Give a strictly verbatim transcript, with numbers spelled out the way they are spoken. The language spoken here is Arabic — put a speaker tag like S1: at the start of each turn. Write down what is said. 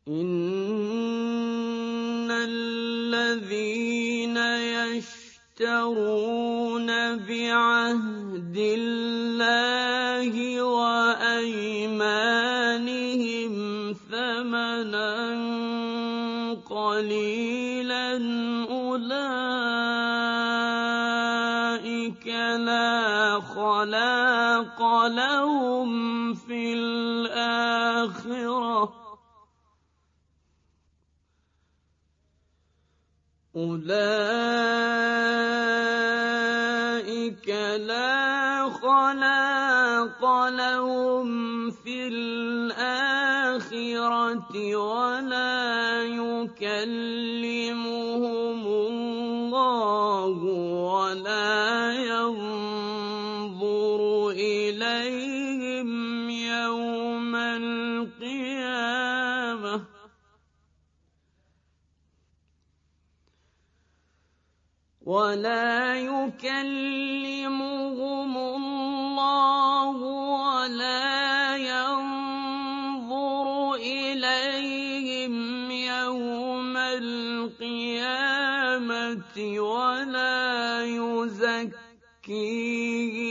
S1: إِنَّ الَّذِينَ يَشْتَرُونَ بِعَهْدِ اللَّهِ وَأَيْمَانِهِمْ ثَمَنًا قَلِيلًا أُولَٰئِكَ لَا خَلَاقَ لَهُمْ فِي الْآخِرَةِ أُولَٰئِكَ لَا خَلَاقَ لَهُمْ فِي الْآخِرَةِ وَلَا يُكَلِّمُهُمُ اللَّهُ وَلَا يَنظُرُ إِلَيْهِمْ يَوْمَ الْقِيَامَةِ وَلَا يُكَلِّمُهُمُ اللَّهُ وَلَا يَنظُرُ إِلَيْهِمْ يَوْمَ الْقِيَامَةِ وَلَا يُزَكِّيهِمْ